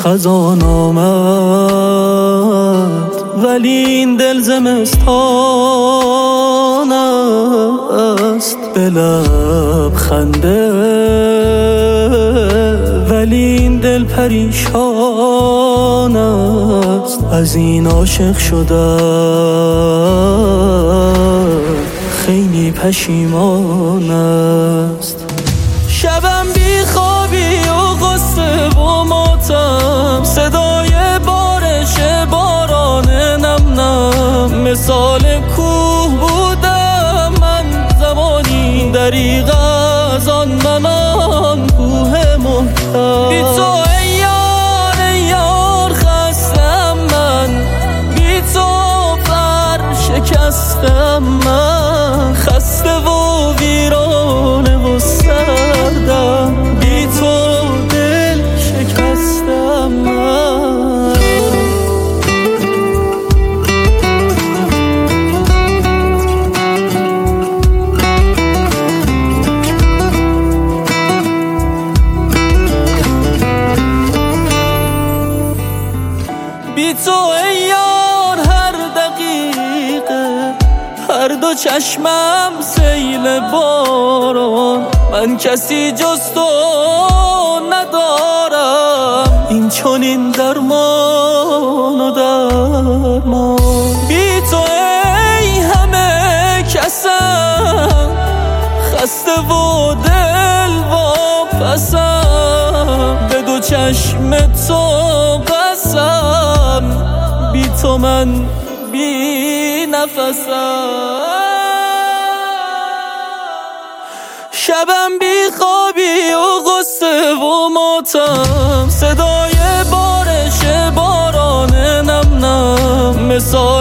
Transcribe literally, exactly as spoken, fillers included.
خزان آمد ولی این دل زمستان است، به لب خنده ولی این دل پریشان است. از این عاشق شدم خیلی پشیمان است. شبم بی خوابی و غصه و ماتم، صدای بارش باران نم نم، مثال کوه بودم من زمانی دریغ از آن من آن کوه محکم. بی تو ای یار ای یار خستم من، بی تو بر شکستم من، خسته و ویرانه و سردم، بی تو دل شکستم من. بی تو ای یار هر دقیقه هر دو چشمم سیل باران، من کسی جز تو ندارم، این چنین درمان و درمان. بی تو ای همه کسم خسته و دل واپسم، به دو چشم تو قسم، بی تو من بی نفسم. شبم بی خوابی و غصه و ماتم، صدای بارش باران نم نم، مثال